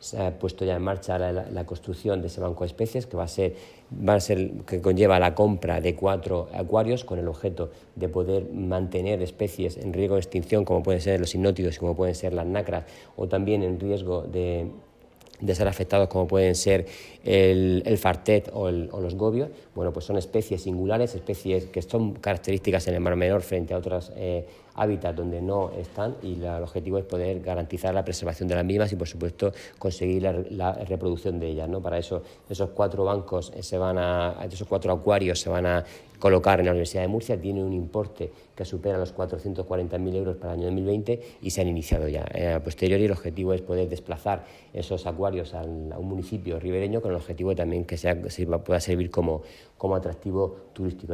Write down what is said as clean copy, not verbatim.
se ha puesto ya en marcha la construcción de ese banco de especies que va a ser que conlleva la compra de 4 acuarios con el objeto de poder mantener especies en riesgo de extinción, como pueden ser los hipnótidos y como pueden ser las nacras, o también en riesgo de ser afectados, como pueden ser el fartet o los gobios. Bueno, pues son especies singulares, especies que son características en el Mar Menor frente a otros hábitats donde no están, y el objetivo es poder garantizar la preservación de las mismas y, por supuesto, conseguir la reproducción de ellas, ¿no? Para eso, esos 4 bancos esos 4 acuarios se van a colocar en la Universidad de Murcia. Tiene un importe que supera los 440.000 euros para el año 2020 y se han iniciado ya. A posteriori, el objetivo es poder desplazar esos acuarios a un municipio ribereño, con el objetivo también que pueda servir como atractivo turístico.